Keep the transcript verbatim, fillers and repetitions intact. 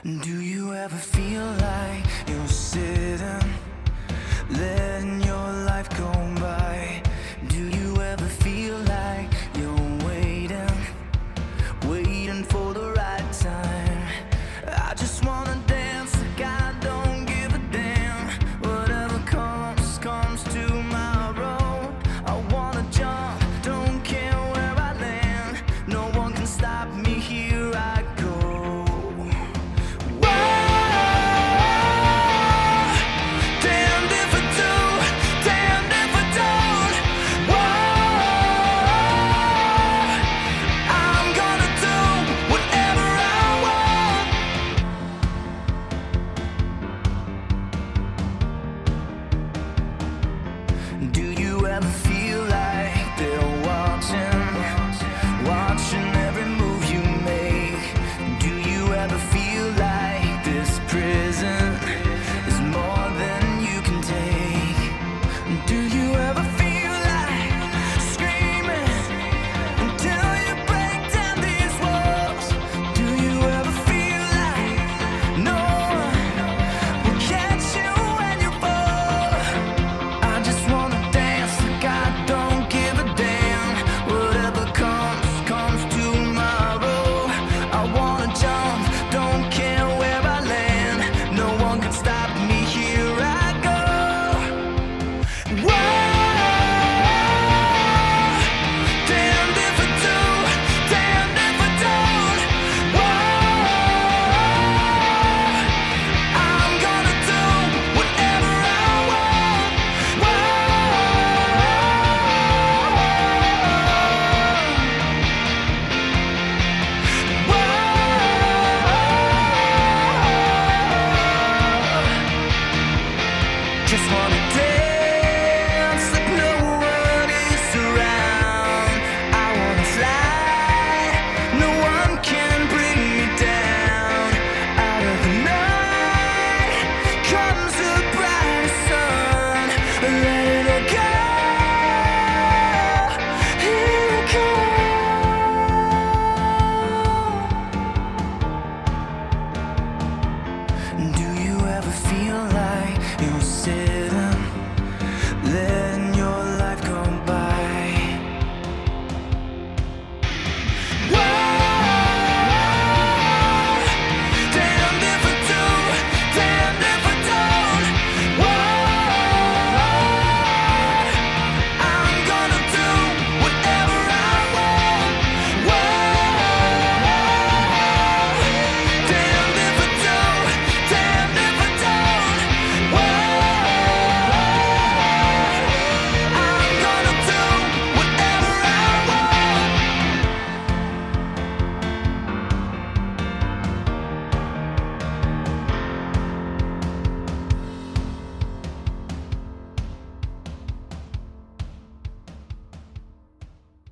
Do you ever feel like you're sitting, letting your life go by? Do you ever feel like you're waiting, waiting for the right time? I just wanna dance like I don't give a damn. Whatever comes, comes tomorrow. I wanna jump, don't care where I land. No one can stop me, here I go. Do you ever feel like they're watching, watching every move you make? Do you ever feel like this prison is more than you can take? Do you ever feel like screaming until you break down these walls? Do you ever feel like no one will catch you when you fall? I just wanna just wanna dance like no one is around. I wanna fly, no one can bring me down. Out of the night comes the bright sun. Let it all go, here it comes. Do you ever feel like